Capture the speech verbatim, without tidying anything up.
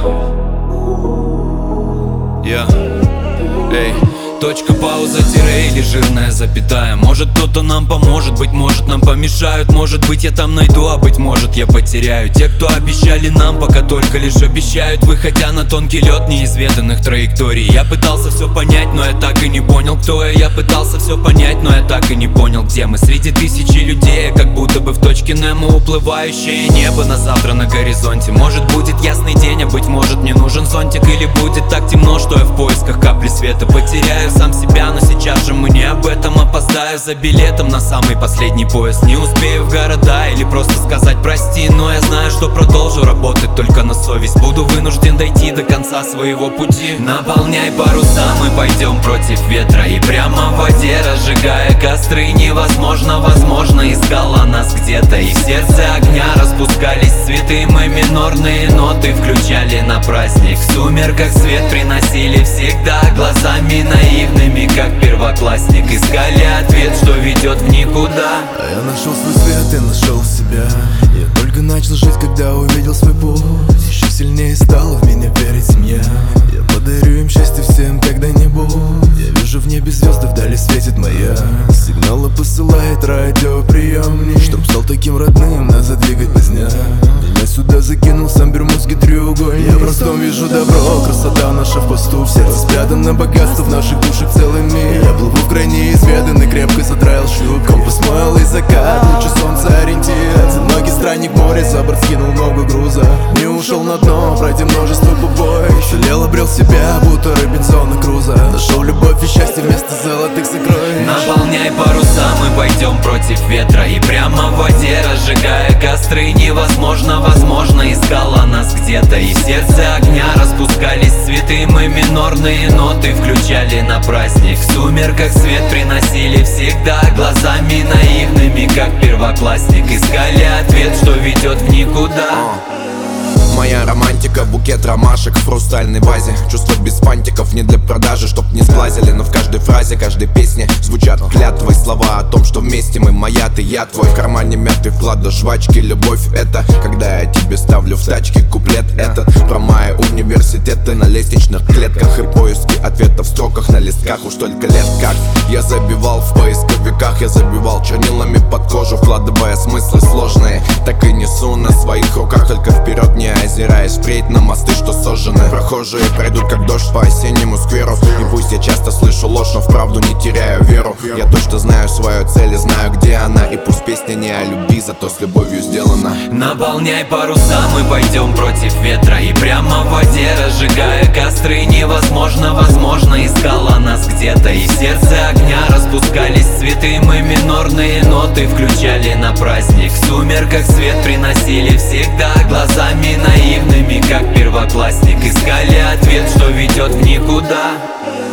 Я Эй, точка, пауза, тире или жирная запятая. Может кто-то нам поможет, быть может нам помешают. Может быть я там найду, а быть может я потеряю. Те, кто обещали нам, пока только лишь обещают, выходя на тонкий лед неизведанных траекторий. Я пытался все понять, но я так и не понял, кто я. Я пытался все понять, но я так и не понял, где мы. Среди тысячи людей я как будто бы в точке Немо. Уплывающее небо на завтра на горизонте. Может будет ясный день, а быть может мне нужен зонтик. Или будет так темно, что я в поисках капли света. Потеряю сам себя, но сейчас же мы не об этом. Опоздаю за билетом на самый последний поезд. Не успею в города или просто сказать прости. Но я знаю, что продолжу работать только на совесть. Буду вынужден дойти до конца своего пути. Наполняй паруса, мы пойдем против ветра. И прямо в воде, разжигая костры. Невозможно, возможно, искала нас где-то. И в сердце огня распускались цветы. Мы минорные ноты включали на праздник. В сумерках свет приносили всегда. Глазами наивными, как первоклассник. Искали ответ, что ведет в никуда. А я нашел свой свет и нашел себя. Я только начал жить, когда увидел свой путь. Еще сильнее стала в меня верить семья. Я подарю им счастье всем когда-нибудь. Я вижу в небе звезды, вдали светит моя. Сигналы посылает радиоприемник, чтоб стал таким родным, назад двигать поздня. Меня сюда закинул сам бермудский треугольник. Я просто вижу добро, красота наша в посту. В сердце спрятано богатство, в наших душах целый мир. Я плыву в крайне изведанный, крепко задраил шлюп. Компас мой алый закат, лучше солнца ориентир. Одинокий странник море, за борт скинул много груза. Не ушел на дно, пройти множество побоищ. Жалел, обрел себя, будто Робинзона Круза. Нашел любовь и счастье вместо золотых сокровищ. Наполняй паруса, мы пойдем против ветра. И прямо в воде, разжигая костры. Невозможно, возможно, искала нас где-то. И в сердце огня распускались цветы. Мы минорные ноты включали на праздник. В сумерках свет приносили всегда. Глазами наивными, как первоклассник. Искали ответ, что ведет в никуда. Моя романтика, букет ромашек в хрустальной вазе. Чувства без фантиков, не для продажи, чтоб не сглазили. Но в каждой фразе, каждой песне звучат клятвы. Слова о том, что вместе мы, моя ты, я твой. В кармане мятый вклад до жвачки. Любовь это, когда я тебе ставлю в тачке куплет этот. Про мои университеты на лестничных клетках. И поиски ответов в строках на листках. Уж только лет как я забивал в поисковиках. Я забивал чернилами под кожу, вкладывая смыслы сложные. Так и несу на своих руках, только вперед не озираясь впредь на мосты, что сожжены. Прохожие пройдут как дождь по осеннему скверу. И пусть я часто слышу ложь, но вправду не теряю веру. Я точно знаю свою цель и знаю, где она. И пусть песня не о любви, зато с любовью сделана. Наполняй паруса, мы пойдем против ветра. И прямо в воде, разжигая костры. Невозможно, возможно, искала нас где-то. И в сердце огня распускались цветы. Мы минорные ноты включали на праздник. В сумерках свет приносили всегда. Глазами наивными, как первоклассник. Искали ответ, что ведет в никуда.